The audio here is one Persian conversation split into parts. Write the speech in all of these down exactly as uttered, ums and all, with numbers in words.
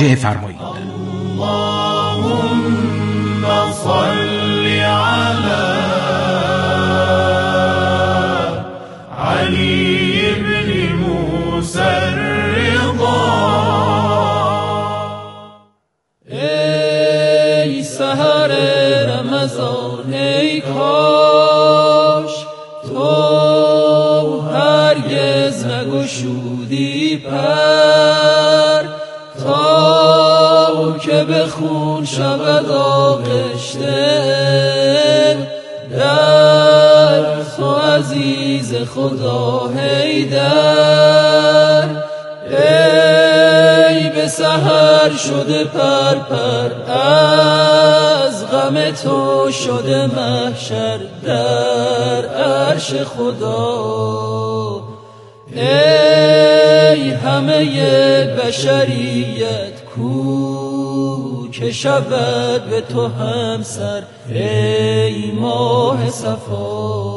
مراجعه فرمایید. اللهم صل علی علی ابن موسی الرضا. ای سحر رمضان، ای کاش تو هرگز نگشودی پر، تا که به خون شود آغشته در تو عزیز خدا حیدر. ای به سحر شده پر پر، از غم تو شده محشر در عرش خدا. ای همه بشریت کو که شود به تو همسر، ای ماه صفا.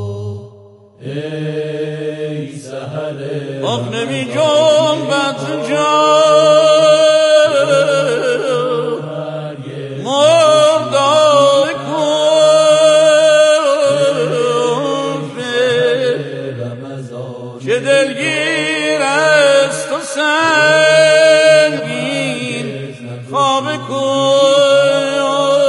ای سحر آخ نمی جنبت جان مردار کفر، که دلگیر است و سنگین خواب کن.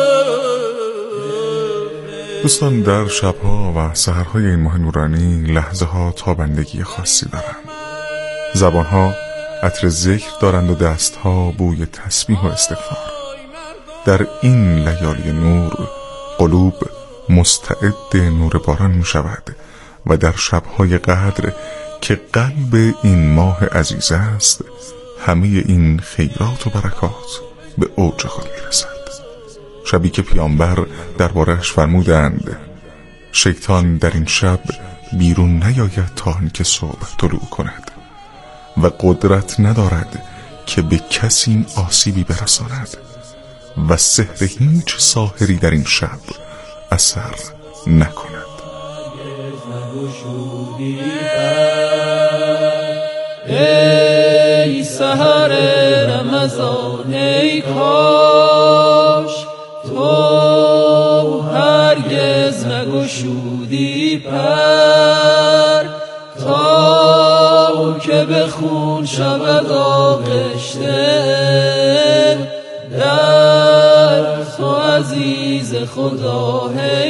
دوستان، در شبها و سحرهای این ماه نورانی لحظه ها تابندگی خاصی دارند. زبانها عطر ذکر دارند و دستها بوی تسبیح و استغفار. در این لیالی نور قلوب مستعد نور باران می شود و در شبهای قدر که قلب این ماه عزیز است، همه این خیرات و برکات به اوج خود می رسد. شبی که پیامبر درباره‌اش فرمودند شیطان در این شب بیرون نیاید تا آنکه صبح طلوع کند و قدرت ندارد که به کسی آسیبی برساند و سحر هیچ ساحری در این شب اثر نکند. ای سحر رمضان، ای کاش تو هرگز نگشودی پر، تا که به خون شود آغشته در تو عزیز خدا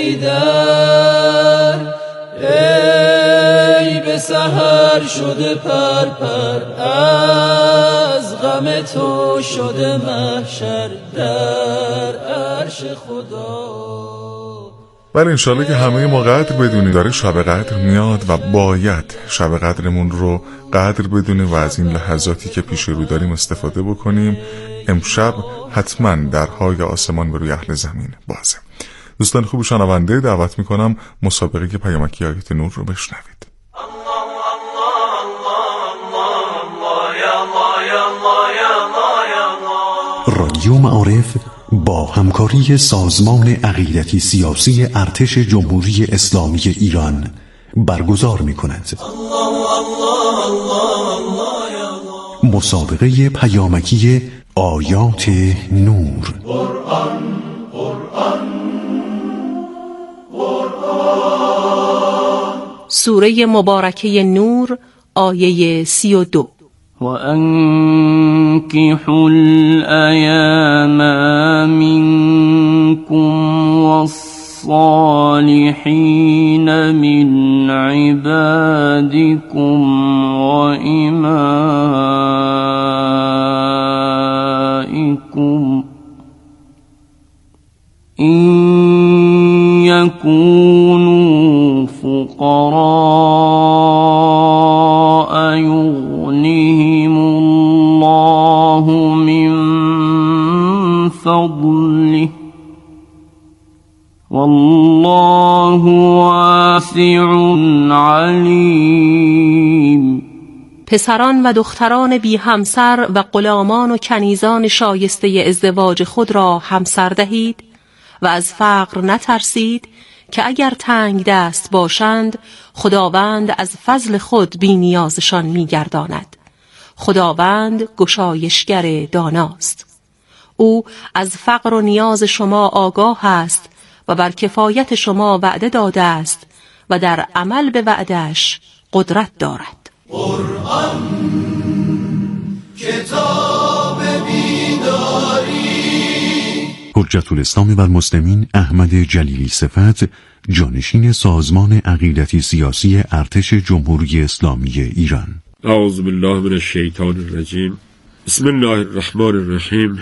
حیدر. ای به سحر شده پر پر، از غم تو شده محشر در عرش خدا. ولی انشالله که همه ما قدر بدونیم داره شب قدر میاد و باید شب قدرمون رو قدر بدونیم و از این لحظاتی که پیش رو داریم استفاده بکنیم. امشب حتما درهای آسمان به روی اهل زمین بازه. دوستان خوب شنونده، دعوت میکنم مسابقه پیامکی آیات نور رو بشنوید. رادیو معارف با همکاری سازمان عقیدتی سیاسی ارتش جمهوری اسلامی ایران برگزار می‌کند. مسابقه پیامکی آیات نور. قرآن قرآن سوره مبارکه نور آیه سی و دو. وَأَنكِحُوا الْأَيَامَ مِنكُمْ وَالصَّالِحِينَ مِنْ عِبَادِكُمْ وَإِمَائِكُمْ إِنْ يَكُونُوا فُقَرَاءَ يُغْنِهِمُ اللَّهُ مِنْ فَضْلِهِ وَاللَّهُ وَاسِعٌ عَلِيمٌ. پسران و دختران بی همسر و غلامان و کنیزان شایسته ازدواج خود را همسر دهید و از فقر نترسید که اگر تنگ دست باشند خداوند از فضل خود بی نیازشان می گرداند. خداوند گشایشگر داناست. او از فقر و نیاز شما آگاه است و بر کفایت شما وعده داده است و در عمل به وعده‌اش قدرت دارد. قرآن کتاب بیداری. حجت الاسلام و المسلمین احمد جلیلی صفت، جانشین سازمان عقیدتی سیاسی ارتش جمهوری اسلامی ایران. اعوذ بالله من الشیطان الرجیم. بسم الله الرحمن الرحیم.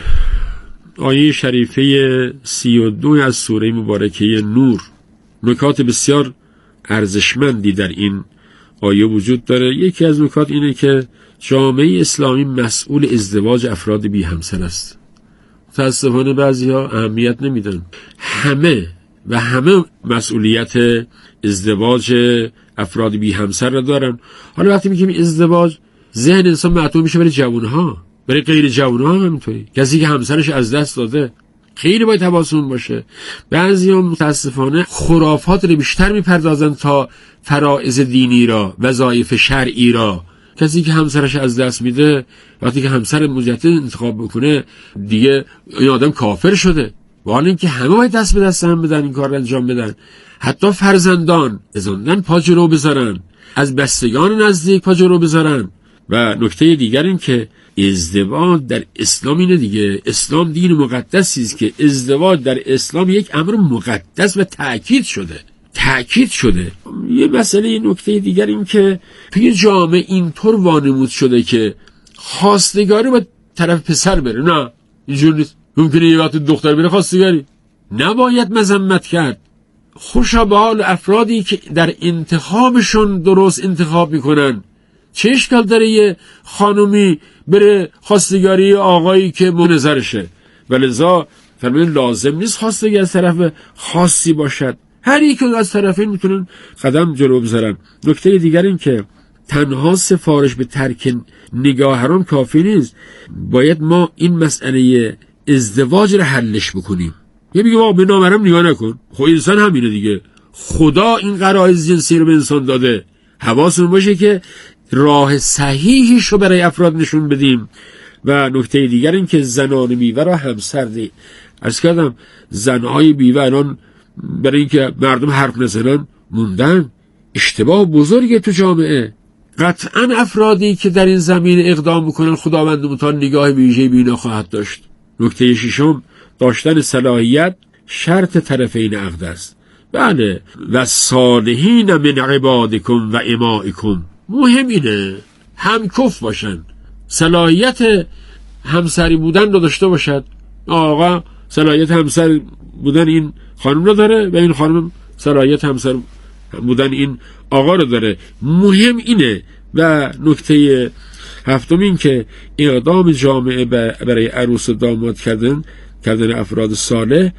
آیه شریفه سی و دو از سوره مبارکه نور. نکات بسیار ارزشمندی در این آیه وجود داره. یکی از نکات اینه که جامعه اسلامی مسئول ازدواج افراد بی همسر است. متاسفانه بعضی‌ها اهمیت نمیدن. همه و همه مسئولیت ازدواج افراد بی همسر را دارن. حالا وقتی میگیم ازدواج، ذهن انسان معطوف میشه برای جوانها، برای غیر جوانها هم همینطوری. کسی که همسرش از دست داده خیلی باید حواسمون باشه. بعضی‌ها متاسفانه خرافات رو بیشتر میپردازن تا فرائض دینی را، وظایف شرعی را. کسی که همسرش از دست میده، وقتی که همسر مجدد انتخاب بکنه، دیگه این آدم کافر شده. حالا اینکه همه باید دست به دست هم بدن، این کار رو انجام بدن. حتی فرزندان ازاندن پا جلو بذارن، از بستگان نزدیک پا جلو بذارن. و نکته دیگر این که ازدواج در اسلام اینه دیگه. اسلام دین مقدسی است که ازدواج در اسلام یک امر مقدس و تأکید شده. تأکید شده. یه مسئله، یه نکته دیگر این که توی جامعه اینطور وانمود شده که خواستگاری با طرف پسر بره. نه، اینجور نیست. ممکنه یه وقت دختر بره خواستگاری. نباید مذمت کرد. خوشا به حال افرادی که در انتخابشون درست انتخاب میکنن. چه اشکال داره یه خانومی بره خواستگاری آقایی که منظرشه؟ ولذا فرمودن لازم نیست خواستگاری از طرف خاصی باشد. هر یک از طرفین میتونن قدم جلو بذارن. نکته دیگر این که تنها سفارش به ترک نگاه حرام کافی نیست. باید ما این مسئله ازدواج رو حلش بکنیم. یه میگه ما به نامحرم نگاه نکن. خب انسان همینه دیگه. خدا این غرایز جنسی رو به انسان داده. حواسمون باشه که راه صحیحش رو برای افراد نشون بدیم. و نکته دیگر این که زنان بیوه را همسر دی. عرض کردم زنهای بیوه الان برای اینکه مردم حرف نزنن موندن. اشتباه بزرگه تو جامعه. قطعا افرادی که در این زمین اقدام بکنن خداوند متعال نگاه ویژه‌ای بینا خواهد داشت. نکته ششم، داشتن صلاحیت شرط طرفین عقد است. بله، و صالحین من عبادکم و امائکم. مهم اینه هم کف باشن، صلاحیت همسری بودن رو داشته باشد. آقا صلاحیت همسر بودن این خانم رو داره و این خانم صلاحیت همسر بودن این آقا رو داره. مهم اینه. و نکته هفتم این که اقدام جامعه برای عروس و داماد کردن کردن افراد صالح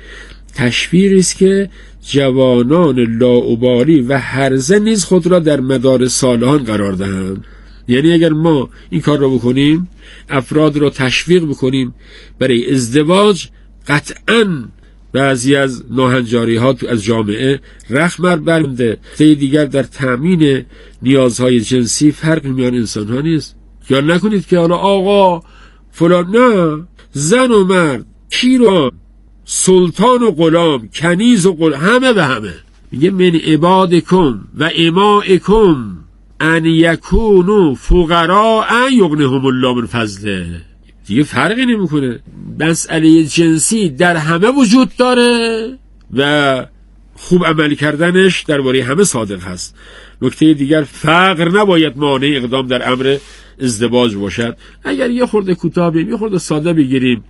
تشویقی است که جوانان لاابالی و هرزه نیز خود را در مدار صالحان قرار دهند. یعنی اگر ما این کار را بکنیم، افراد را تشویق بکنیم برای ازدواج، قطعاً بعضی از ناهنجاری ها تو از جامعه رخمر برمیده. ته دیگر در تأمین نیازهای جنسی فرق میان انسان ها نیست. یا نکنید که حالا آقا فلان، نه، زن و مرد، پیر و سلطان و غلام، کنیز و غلام، همه به همه. میگه من عبادکم و امائکم ان یکونوا فقراء یغنیهم الله من فضله. دیگه فرقی نمیکنه. مسئله جنسی در همه وجود داره و خوب عمل کردنش درباره همه صادق هست. نکته دیگر، فقر نباید مانع اقدام در امر ازدواج باشد. اگر یه خورده کوتاه بگیریم، یه خورده ساده بگیریم،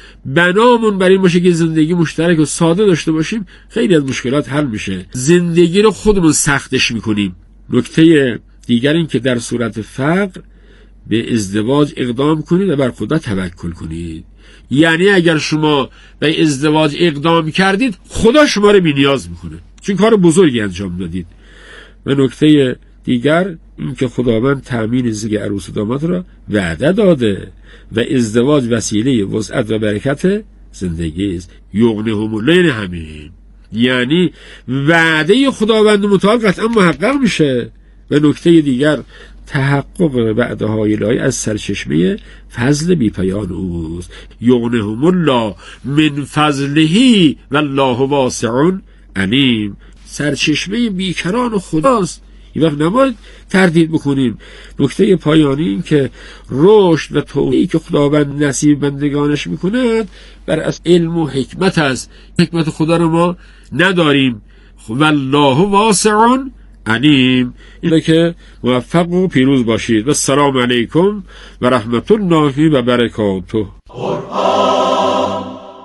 بنامون بر این باشه که زندگی مشترک و ساده داشته باشیم، خیلی از مشکلات حل میشه. زندگی رو خودمون سختش میکنیم. نکته دیگر این که در صورت فقر به ازدواج اقدام کنید و بر خدا توکل کنید. یعنی اگر شما به ازدواج اقدام کردید، خدا شما رو بی‌نیاز میکنه، چون کار بزرگی انجام دادید. و نکته دیگر این که خداوند تأمین زیگ عروس و داماد را وعده داده و ازدواج وسیله وسعت و برکت زندگی است. یغنیهم الله، یعنی همین، یعنی وعده خداوند متعال قطعا محقق میشه. و نکته دیگر تحقق وعده‌های الهی از سرچشمه فضل بی‌پایان اوست. یغنیهم الله من فضله والله واسع علیم. سرچشمه بیکران خداست. این وقت نباید تردید بکنیم. نکته پایانی این که رشد و توفیقی که خداوند نصیب بندگانش میکند بر از علم و حکمت است. حکمت خدا رو ما نداریم. والله واسع علیم. اینه که موفق و پیروز باشید و السلام علیکم و رحمت الله و برکاته. قرآن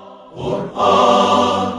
قرآن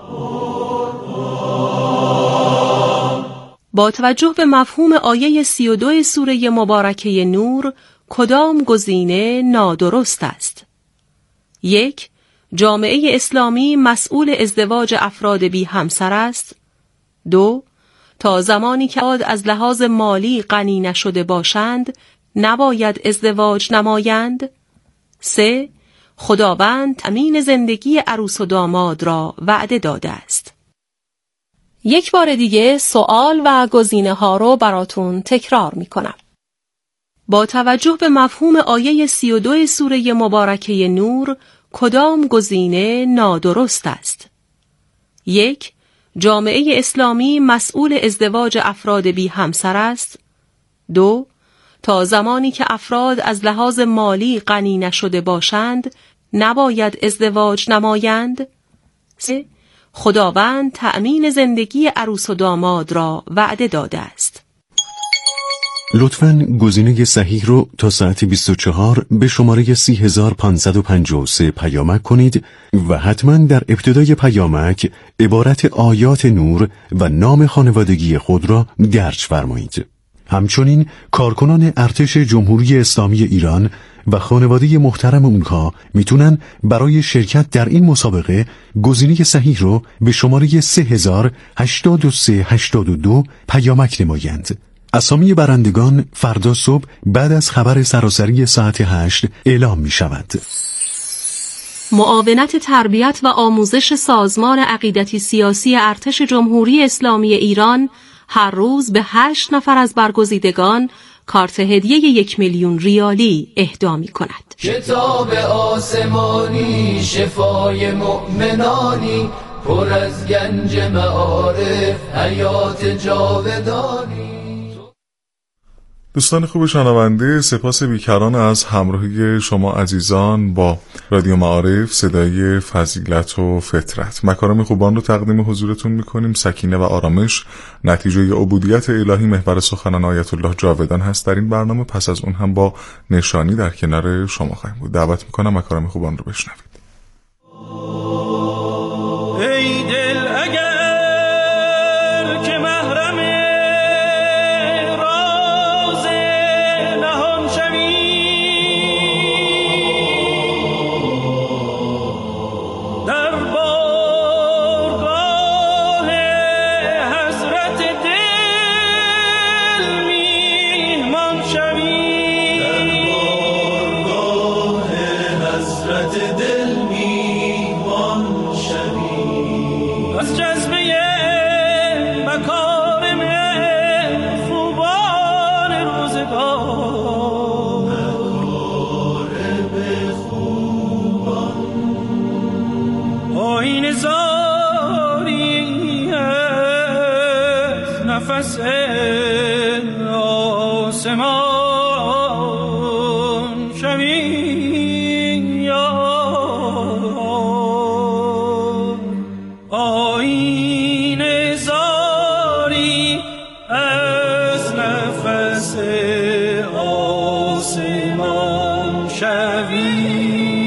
با توجه به مفهوم آیه سی و دو سوره مبارکه نور کدام گزینه نادرست است؟ یک، جامعه اسلامی مسئول ازدواج افراد بی همسر است. دو، تا زمانی که افراد از لحاظ مالی غنی نشده باشند نباید ازدواج نمایند. سه، خداوند تأمین زندگی عروس و داماد را وعده داده است. یک بار دیگه سوال و گزینه ها رو براتون تکرار می کنم. با توجه به مفهوم آیه سی و دو سوره مبارکه نور کدام گزینه نادرست است؟ یک، جامعه اسلامی مسئول ازدواج افراد بی همسر است. دو، تا زمانی که افراد از لحاظ مالی غنی نشده باشند نباید ازدواج نمایند. سه، خداوند تأمین زندگی عروس و داماد را وعده داده است. لطفاً گزینه صحیح رو تا ساعت بیست و چهار به شماره سی هزار و پانصد و پنجاه و سه پیامک کنید و حتماً در ابتدای پیامک عبارت آیات نور و نام خانوادگی خود را درج فرمایید. همچنین کارکنان ارتش جمهوری اسلامی ایران و خانواده محترم اونها میتونن برای شرکت در این مسابقه گزینه صحیح رو به شماره سه هزار و هشتاد و سه هشتاد و دو پیامک نمایند. اسامی برندگان فردا صبح بعد از خبر سراسری ساعت هشت اعلام می شود. معاونت تربیت و آموزش سازمان عقیدتی سیاسی ارتش جمهوری اسلامی ایران هر روز به هشت نفر از برگزیدگان کارت هدیه یک میلیون ریالی اهدا می کند. کتاب آسمانی شفای مؤمنانی پر از گنج معارف حیات جاودانی. دوستان خوب شنونده، سپاس بیکران از همراهی شما عزیزان با رادیو معارف صدای فضیلت و فطرت. مکارم خوبان رو تقدیم حضورتون میکنیم. سکینه و آرامش نتیجه عبودیت الهی محور سخنان آیت الله جاودان هست در این برنامه. پس از اون هم با نشانی در کنار شما خواهیم بود. دعوت میکنم مکارم خوبان رو بشنوید. ای دل اگر که محرم راز نهان شوی در بارگاه حضرت دل میهمان شوی در بارگاه حضرت دل میهمان شوی از جذبه مکارم خوبان روزگار مکارم خوبان آیین زاری از نفس آسمان شوی آیین زاری از نفس آسمان شوی.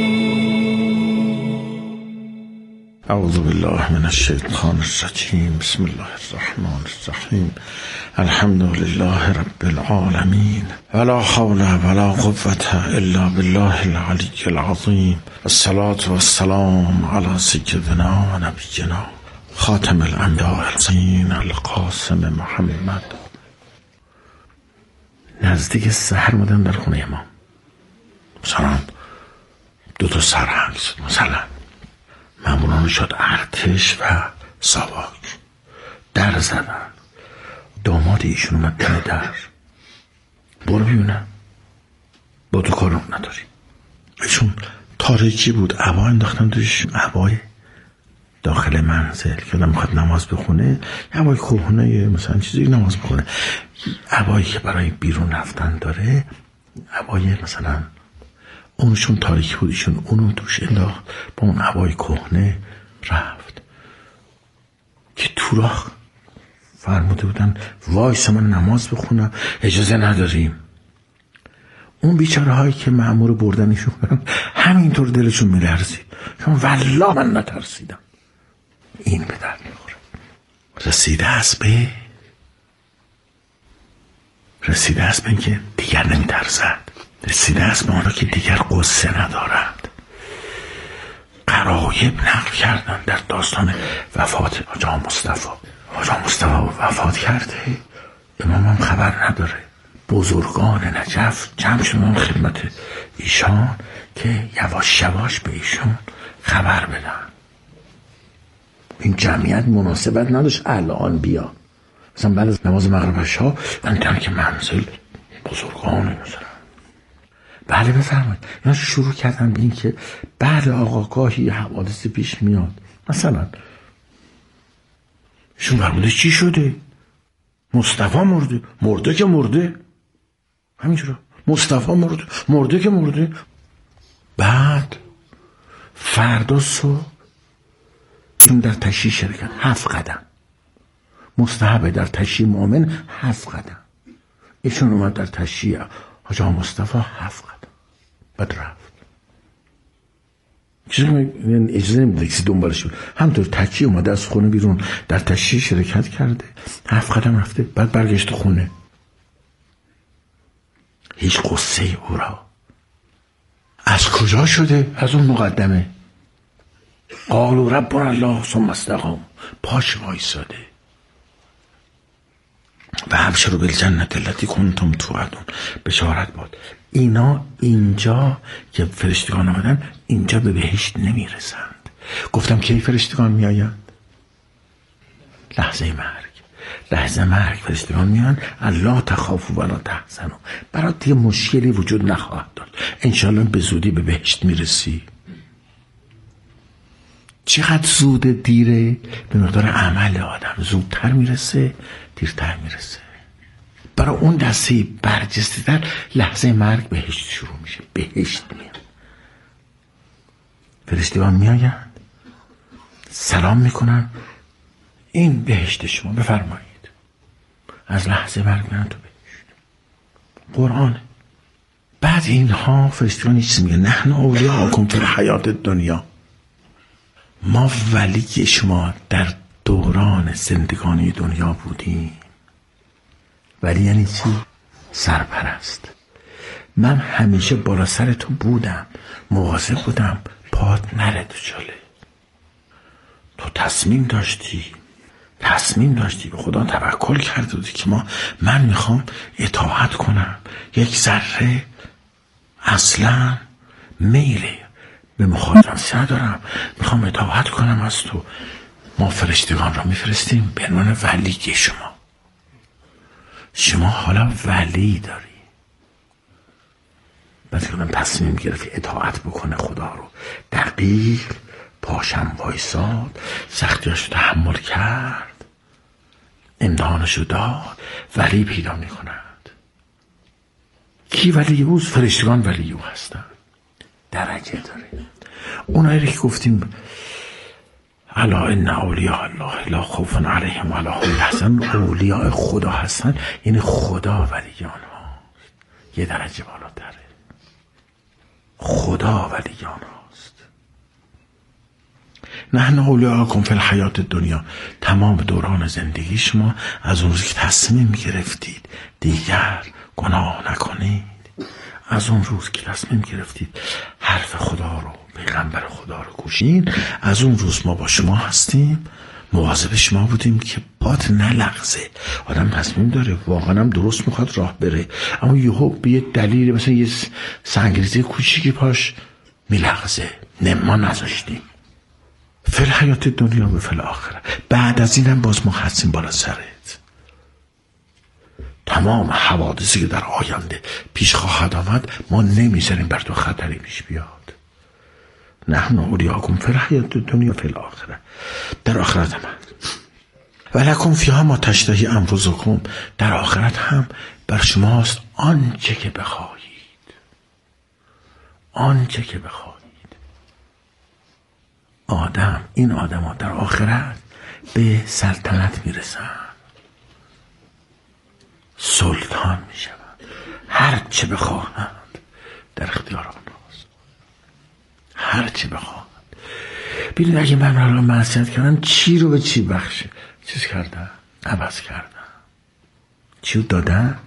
اعوذ بالله من الشیطان الرجیم. بسم الله الرحمن الرحیم. الحمد لله رب العالمین ولا حول ولا قوة الا بالله العلی العظیم. الصلاة والسلام علی سیدنا و نبینا خاتم الانبیاء الرسولین القاسم محمد. نزدیک سحر بودن در خونه ما. مثلا دو تا سرهنگ مثلا ماموران شد ارتش و ساواک در زدن. داماد ایشون اومد دم در. برو ببینم، با تو کارو نداری. چون تاریکی بود، عبا انداختن توش، عبای داخل منزل که آدم میخواد نماز بخونه، عبای کهنه مثلا چیزی نماز بخونه، عبایی که برای بیرون رفتن داره، عبای مثلا اونشون تاریکی بود، ایشون اونو توش انداخت، با اون عبای کهنه رفت که تو راه فرموده بودن وایسا من نماز بخونم، اجازه نداریم. اون بیچاره هایی که مأمور بردنشون همینطور دلشون میلرزید، چون والله من نترسیدم. این به در میخوره. رسیده است به رسیده است به اینکه دیگر نمیترسد، رسیده است به آنها که دیگر قصه ندارند. غرایب نقل کردن در داستان وفات حاج آقا مصطفی. حاج آقا مصطفی وفات کرده، امام هم خبر نداره. بزرگان نجف جمع شدن خدمت ایشان که یواش یواش به ایشون خبر بدن. این جمعیت مناسبت نداشت الان بیا، مثلا بعد از نماز مغرب عشا من ترک منزل بزرگان مثلا بله بفرمایید، اینا شروع کردن به این که بعد آقا گاهی حوادث پیش میاد، مثلا شون فرموده چی شده؟ مصطفی مرده. مرده که مرده، همینجورا مصطفی مرده، مرده که مرده. بعد فردا صبح ایشون در تشییع شرکت هفت قدم، مستحبه در تشییع مؤمن هفت قدم، ایشون اومد در تشییع حاج آقا مصطفی هفت قدم، بعد رفت. چیزی که اجازه نمیده کسی دنبالش بود، همطور تشییع اومده از خونه بیرون، در تشییع شرکت کرده، هفت قدم رفته، بعد برگشت خونه. هیچ قصه او را از کجا شده؟ از اون مقدمه قالوا ربنا الله ثم استقاموا، پاش وایساده. و ابشروا بالجنة التي کنتم توعدون، بشارت باد. اینا اینجا که فرشتگان آمدن اینجا به بهشت نمیرسند. گفتم کی فرشتگان میآیند؟ لحظه مرگ. لحظه مرگ فرشتگان میان، الله تخافوا ولا تحزنوا، برات دیگه مشکلی وجود نخواهد داشت، انشالله به زودی به بهشت میرسی. چقدر زود دیره؟ به مقدار عمل آدم زودتر میرسه دیرتر میرسه. برای اون دسته برجسته تر لحظه مرگ بهشت شروع میشه، بهشت میاد. فرشتگان میآیند سلام میکنن، این بهشت شما، بفرمایید. از لحظه مرگ میرن تو بهشت. قرآنه. بعد اینها فرشتگان چیز میگه نحن اولیاءکم فی الحیات الدنیا، ما ولی شما در دوران زندگانی دنیا بودیم. ولی یعنی چی؟ سرپرست. من همیشه بالا سر تو بودم، مواظب بودم پات نره تو چاله. تو تصمیم داشتی تصمیم داشتی به خدا توکل کرده بودی که ما من میخوام اطاعت کنم، یک ذره اصلا میله به مخالفت ندارم، میخوام اطاعت کنم از تو. ما فرشتگان را میفرستیم به عنوان ولی شما. شما حالا ولی داری. بعد که من تصمیم گرفت اطاعت بکنه خدا رو، دقیق پاشم وایساد، سختیاشو تحمل کرد، امتحانشو داد، ولی پیدا میکنند. کی ولی اوست؟ فرشتگان ولی او هستن. درجه داره. اونایی که گفتیم الا ان اولیاء الله لا خوف علیهم ولا هم یحزنون، اولیاء خدا هستن، یعنی خدا ولی آنها یه درجه بالاتره. خدا ولی آنهاست. نحن اولیاءکم فی الحیات الدنیا، تمام دوران زندگی شما از اون روزی که تصمیم گرفتید دیگر گناه نکنید، از اون روز که تصمیم گرفتید حرف خدا رو، پیغمبر خدا رو گوشین، از اون روز ما با شما هستیم، مواظب شما بودیم که پات نلغزه. آدم تصمیم داره واقعا هم درست میخواد راه بره، اما یهو به یه دلیل مثلا یه سنگریزه کوچیکی پاش میلغزه. نه ما نذاشتیم. فی الحیات دنیا و فی الاخره. بعد از اینم باز ما هستیم بالا سرت. تمام حوادثی که در آینده پیش خواهد آمد ما نمیذاریم بر تو خطری پیش بیاد. نحن اولیاکم فی الحیاة الدنیا فی الاخره، در آخرت هم ولکم فیها ما تشتهی انفسکم، در آخرت هم بر شماست آنچه که بخواهید، آنچه که بخواهید. آدم این آدم ها در آخرت به سلطنت میرسن، سلطان میشوند، هر چه بخواهند در اختیار آنهاست، هر چه بخواهند. ببینید اگه من را معصیت کردم چی رو به چی بخشه، چیز کردن، عوض کردن، چی رو دادن.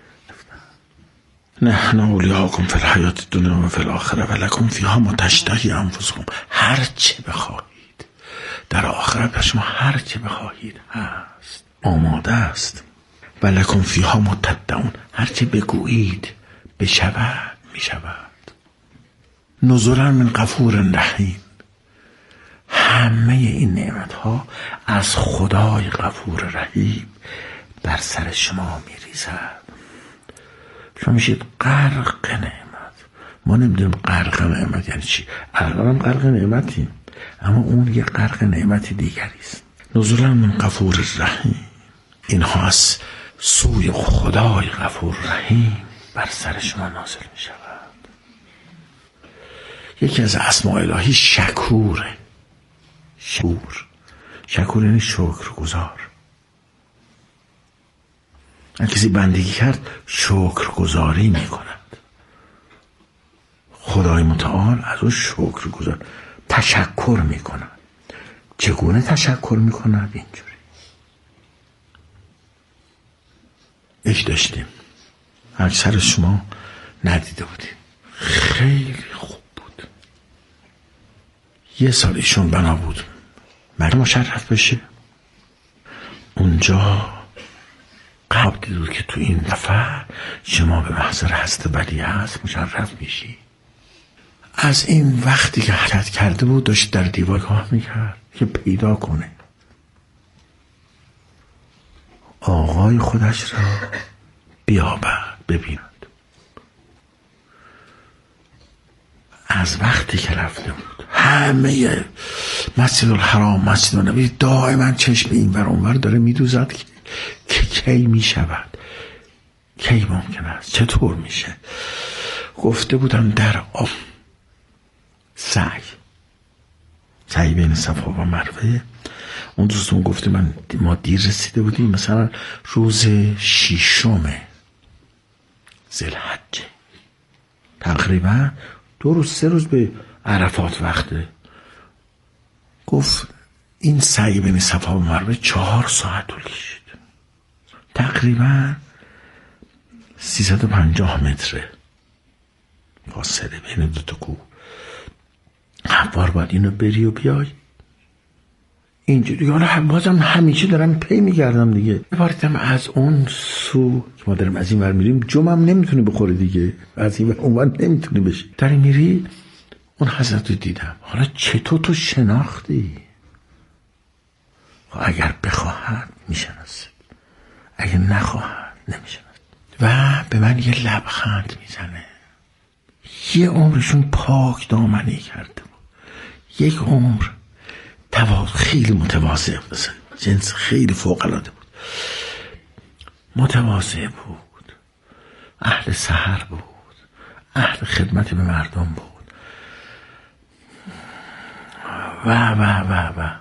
نحن اولیاکم فی الحیاة الدنیا و فی الاخره ولکم فیها ما تشتهی انفسکم، هر چه بخواهید در آخرت به شما هر چه بخواهید هست، آماده است. ولکم فیها ما تدعون، هر چه بگویید بشود میشود. نزلا من غفور رحیم، همه این نعمت ها از خدای غفور رحیم بر سر شما میریزد. شما میشید غرق نعمت. ما نمیدونیم غرق نعمت یعنی چی. الان هم غرق نعمتیم، اما اون یه غرق نعمت دیگری است. نزولا من غفور رحیم، اینها از سوی خدای غفور رحیم بر سر شما نازل میشود. یکی از اسماء الهی شکوره. شکور شکور یعنی شکر گزار. کسی بندگی کرد شکر گزاری می کند. خدای متعال از اون شکر گزار تشکر می کند. چگونه تشکر می کند؟ اینجوری. یک داشتیم اکثر شما ندیده بودیم، خیلی خوب بود. یه سال ایشون بنا بود مگه مشرف بشه. اونجا قبل دیدود که تو این دفعه شما به محضر هست ولی هست مشرف میشی. از این وقتی که حرکت کرده بود داشت در دیوار کاه میکرد که پیدا کنه آقای خودش را بیابد، ببیند. از وقتی که رفته بود همه مسجد الحرام، مسجد النبی دائما چشم این ور اون ور داره میدوزد که که کی می شود، کی ممکن است، چطور میشه. گفته بودم در آب سعی سعی بین صفا و مروه. اون دوستون گفته من ما دیر رسیده بودیم، مثلا روز ششم ذوالحجه، تقریبا دو روز سه روز به عرفات وقته. گفت این سعی بین صفا و مروه چهار ساعت طول کشید، تقریبا سیصد و پنجاه متره فاصله بین دو تا کوه. هموار باید اینو بری و بیای اینجوری. حالا بازم همیشه دارم پی میگردم دیگه. بباریدم از اون سو که ما داریم از این ور میریم جمعم نمیتونی بخوری دیگه، از این ور اون ور نمیتونی بشی. داری میری اون حضرت رو دیدم. حالا چطور تو شناختی؟ اگر بخواهد میشناسه، اگر نخواهد نمیشناسه. و به من یه لبخند میزنه. یه عمرشون پاک دامنی کرده بود، یک عمر تواضع، خیلی متواضع بود، جنس خیلی فوق العاده بود، متواضع بود، اهل سحر بود، اهل خدمت به مردم بود و و و و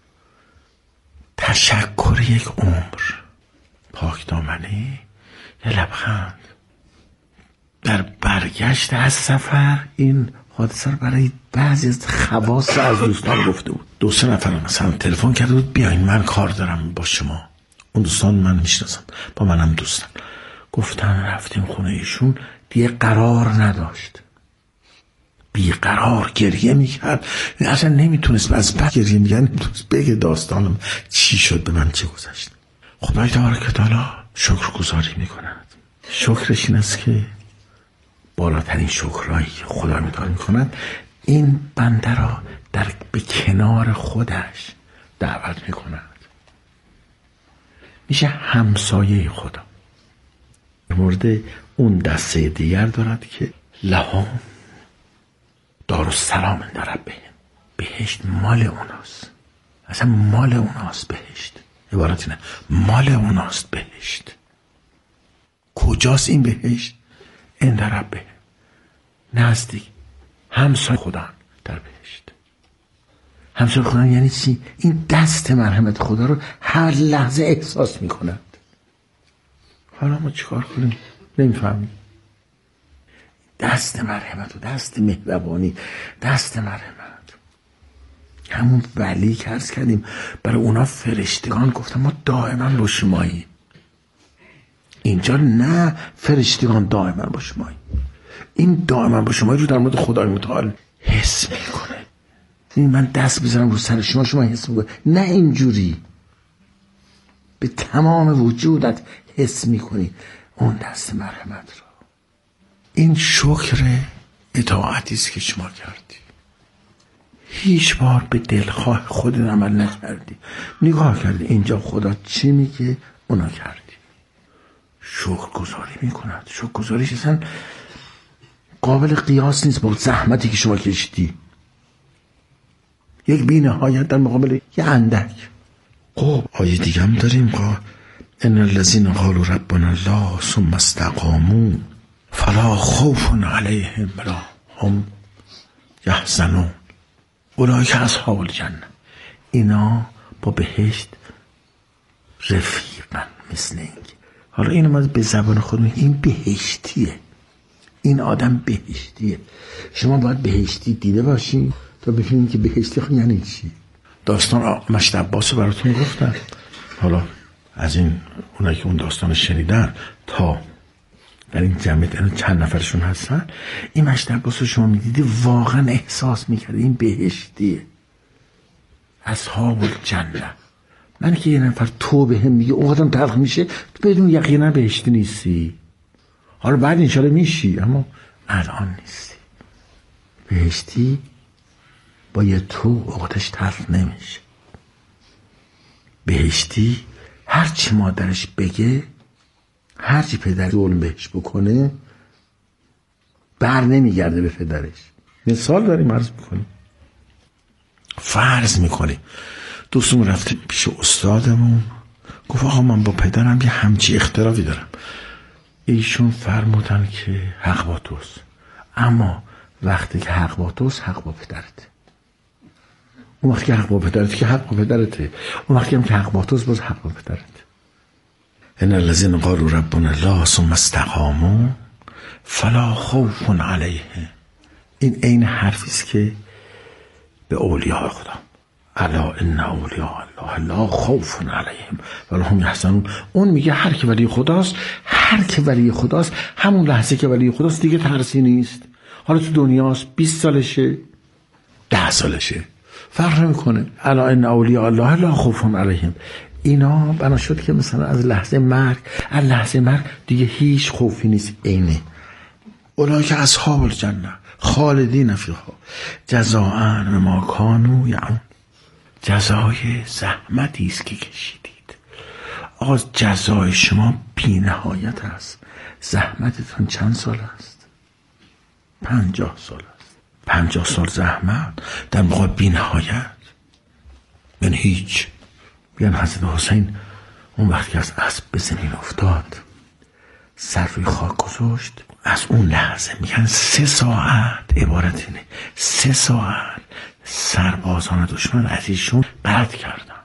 تشکر یک عمر، پاک دامنی، یه لبخند. در برگشت از سفر این حادثه رو برای بعضی از خواص از دوستان گفته بود. دو سه نفر مثلا تلفن کرده بود بیاین من کار دارم با شما. اون دوستان من میشناسم، با منم دوستن. گفتن رفتیم خونه ایشون، دیگه قرار نداشت، بیقرار گریه میکرد، اصلا نمیتونست از بعد گریه میکرد، نمیتونست بگه داستانم چی شد، به من چه گذشت. خدای تبارک و تعالی شکر گزاری میکند. شکرش این است که بالاترین شکرهایی که خدا میتونه میکند این بنده را در به کنار خودش دعوت میکند، میشه همسایه خدا. مورد اون دسته دیگر دارد که لهم دارالسلام در ربهم، بهشت مال اوناست، اصلا مال اوناست بهشت. عبارت اینه، مال اوناست بهشت. کجاست این بهشت؟ این در ربهم، نزدیک همسایه خدا در بهشت. همسایه خدا یعنی چی؟ این دست مرحمت خدا رو هر لحظه احساس میکنند. حالا ما چیکار کنیم؟ نمیفهمیم. دست مرحمت و دست مهربانی، دست مرحمت، همون ولی که عرض کردیم برای اونا فرشتگان گفتن ما دائما با شماییم. اینجا نه فرشتگان دائما با شماییم، این دائما با شمایی رو در مورد خدای متعال حس میکنه. این من دست بزنم رو سر شما شما حس میکنه، نه اینجوری به تمام وجودت حس میکنی اون دست مرحمت رو. این شکر اطاعتی است که شما کردی، هیچ بار به دلخواه خودت عمل نکردی، نگاه کردی اینجا خدا چی میگه اونا کردی. شکر گذاری میکند. شکر گذاریش اصلا قابل قیاس نیست با زحمتی که شما کشیدی. یک بی نهایت در مقابل یه اندک. خب آیه دیگه هم داریم قا ان الذين قالوا ربنا الله ثم استقاموا فلا خوف عليهم ولا هم يحزنون اولئک اصحاب الجنه. اینا با بهشت رفیقن. مثل این حالا اینو ما به زبان خودمون این بهشتیه، این آدم بهشتیه. شما باید بهشتی دیده باشین تا بفهمین که بهشتی خود یعنی چی. داستان مشت عباس براتون گفتم. حالا از این اونایی که اون داستان شنیدن تا در این جمعیت چند نفرشون هستن، این مشت عباس رو شما میدیدی واقعا احساس میکردی این بهشتیه، اصحاب الجنه. من که یه نفر تو به هم میگه اون آدم تلخ میشه، بدون یقینا بهشتی نیستی. حالا بعد انشالله میشی اما الان نیستی. بهشتی با یه تو اوقاتش تلخ نمیشه. بهشتی هرچی مادرش بگه، هرچی پدر ظلم بهش بکنه بر نمیگرده به پدرش. مثال داریم عرض میکنیم. فرض میکنیم دوستمون رفته پیش استادمون گفت آقا من با پدرم یه همچی اختلافی دارم. ایشون فرمودن که حق با توست، اما وقتی که حق با توست حق با پدرته. اون وقتی که حق با پدرته که حق با پدرته، اون وقتی هم که حق با توست باز حق با پدرته. ان الذين قالوا ربنا الله ثم استقاموا فلا خوف علیهم. این عین حرفی است که به اولیاء خدا الا ان اولیاء الله لا خوف علیهم ولا هم یحزنون. اون میگه هر کی ولی خداست، هر کی ولی خداست همون لحظه که ولی خداست دیگه ترسی نیست. حالا تو دنیاست بیست سالشه ده سالشه فرق نمیکنه. الا ان اولیاء الله لا خوف علیهم. اینا بنا شد که مثلا از لحظه مرگ، از لحظه مرگ دیگه هیچ خوفی نیست. اینه اولئک اصحاب الجنه خالدین فیها جزاء بما کانوا یعملون. جزای زحمتی است که کشیدید. آقا جزای شما بی نهایت است. زحمتتون چند سال است؟ پنجاه سال است. پنجاه سال زحمت در مقابل بی نهایت یعنی هیچ. بیان حضرت حسین اون وقتی که از اسب به زمین افتاد سر روی خاک گذاشت، از اون لحظه میگن سه ساعت، عبارت اینه سه ساعت سربازان دشمن از ایشون برد کردن.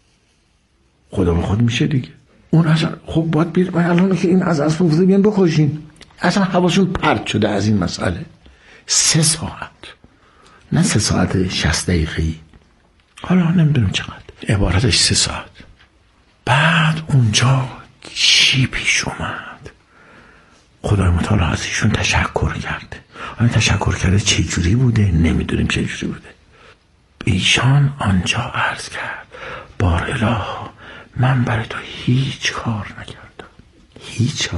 خدا به خود میشه دیگه. اون اصلا خب باید بیر من الان که این از اسب افتاده بیان بخوشین، اصلا حواسشون پرت شده از این مسئله. سه ساعت، نه سه ساعت شصت دقیقی، حالا نمیدونم چقدر، عبارتش سه ساعت. بعد اونجا چی پیش اومد؟ خدای متعال از ایشون تشکر کرده. آیا تشکر کرده چه جوری بوده؟ نمیدونیم چه جوری بوده. ایشان آنجا عرض کرد بار اله من برای تو هیچ کار نکردم، هیچ